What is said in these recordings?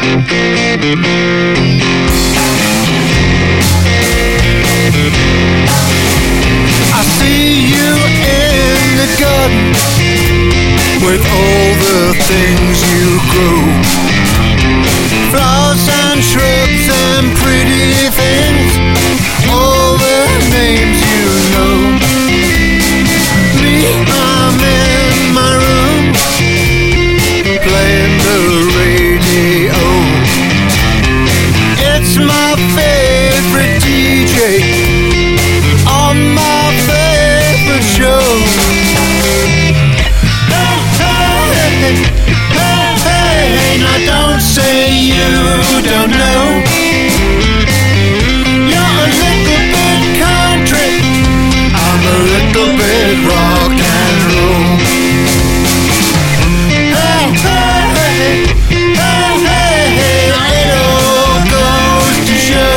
I see you in the garden with all the things you grow, flowers and shrubs and pretty things, all the names you know. Me, I'm in my room playing the radio. It's my favorite DJ on my favorite show. Hey, now don't say you don't know. You're a little bit country, I'm a little bit rock and roll. Hey, it all goes to show.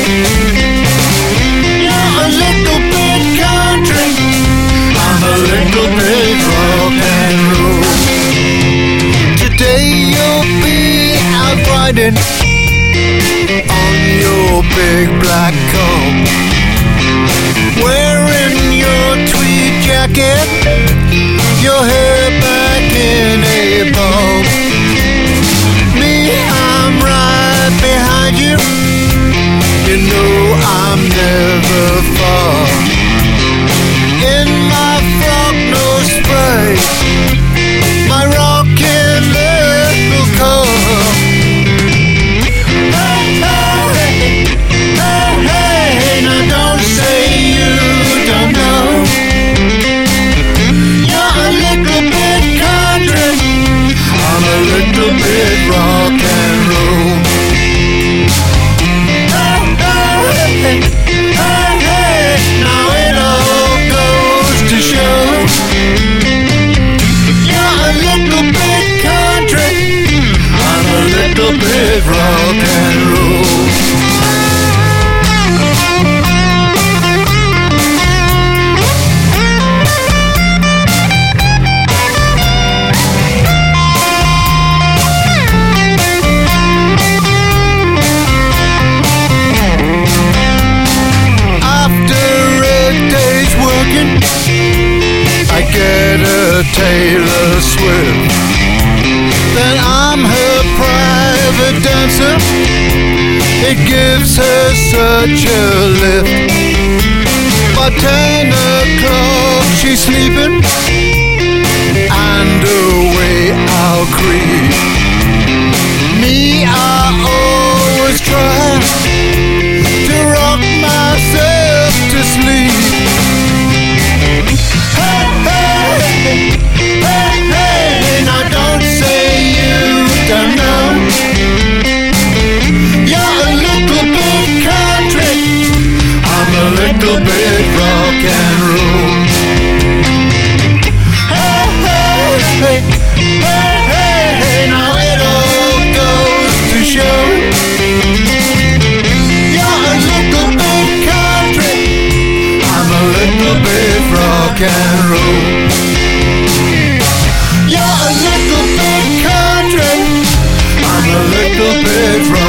You're a little bit country, I'm a little bit rock and roll. Today you'll be out riding on your big black cob, wearing your tweed jacket, your hair back in a bob. Me, I'm right behind you, you know I'm never far. In my frock, no spray, my rockin' little car. Hey, now don't say you don't know. You're a little bit country, I'm a little bit rock and roll. Hey, now it all goes to show. You're a little bit country, I'm a little bit rock and roll. I get a Taylor Swift, then I'm her private dancer. It gives her such a lift. By 10 o'clock she's sleeping, and away I'll creep. Me, I always try to rock myself to sleep. Hey, now don't say you don't know. You're a little bit country, I'm a little bit rock and roll. Hey, now it all goes to show. You're a little bit country, I'm a little bit rock and roll. You're a little bit country, I'm a little bit rock.